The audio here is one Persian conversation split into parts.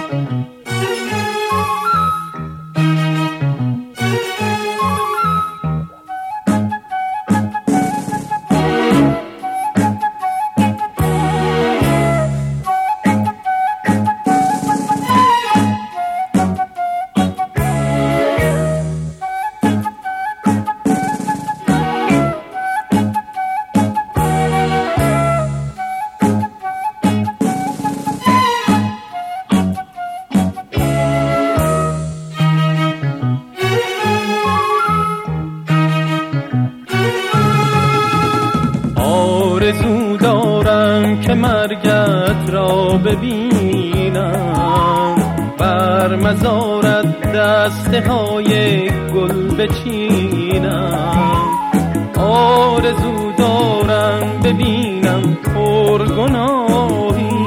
آرزو دارم که مرگت را ببینم، بر مزارت دسته های گل بچینم. آرزو دارم ببینم پرگناهی،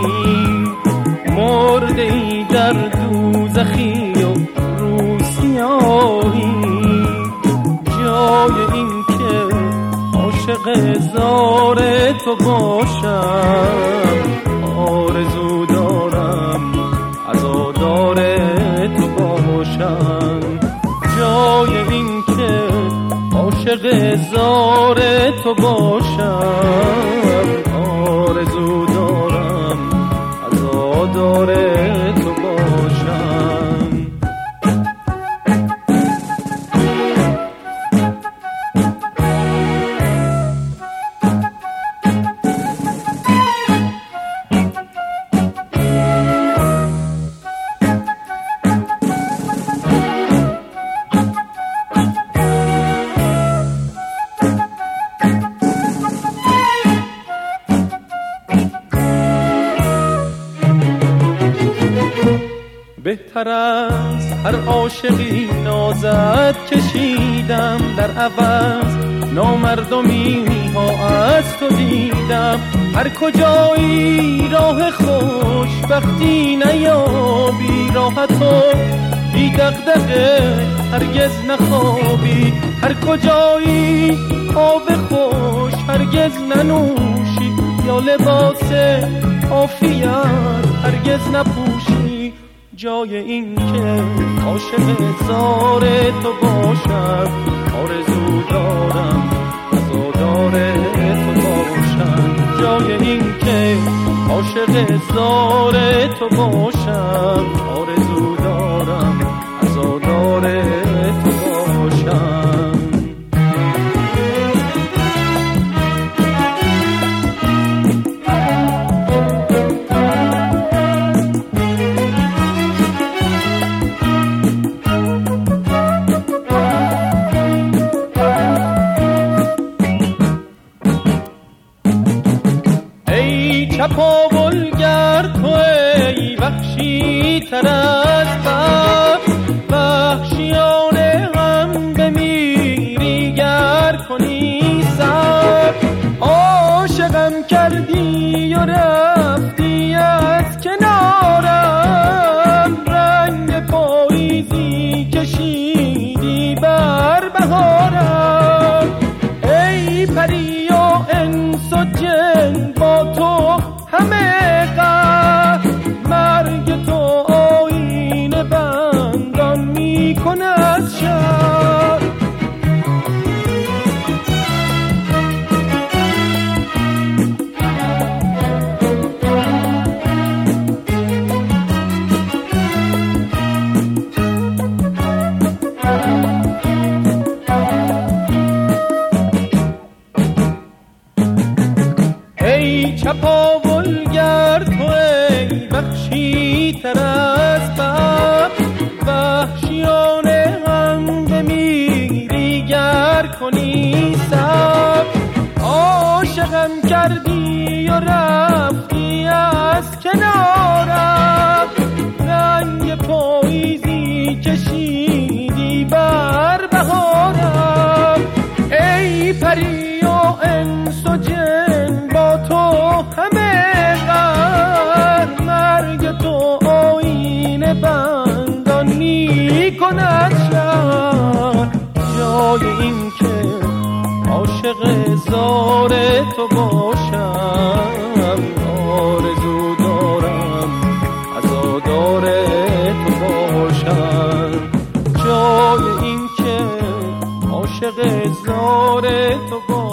مرده ای در دوزخی و روسیاهی. جای این که عاشق زار تو باشم، آرزو دارم عزادار تو باشم. جای این که عاشق زار تو باشم، آرزو دارم عزادار تو باشم. بهتر از هر عاشقی نازت کشیدم، در عوض نامردمی ها از تو دیدم. هر کجایی راه خوشبختی نیابی، راه تو بی دغدغه هرگز نخوابی. هر کجایی آب خوش هرگز ننوشی، یا لباس عافیت هرگز نپوشی. جای این که عاشق زار تو باشم، آرزو دارم عزادار تو باشم. جای این که عاشق زار تو باشم، آرزو دارم عزادار تو باشم. چپاولگر تو ای وحشی تر از بر، وحشیانه غم بمیری گر کنی سر. عاشقم کردی و رفتی از کنارم، رنگ پاییزی کشیدی بر بهارم. ای پری و انس و جن با تو همه قد، مرگ تو آیین بندان می کند شب. ای چپاولگر تو ای وحشی تر از بر، وحشیانه هم بمیری گر کنی سب. عاشقم کردی و رفتی از کنارم، رنگ پاییزی کشیدی بر بهارم. ای پری و انس و جن با تو همه قد، مرگ تو آیین بندان می کند شب. جای این که عاشق زار تو باشم، وفادار تو باشم، جای این که عاشق زار تو باشم.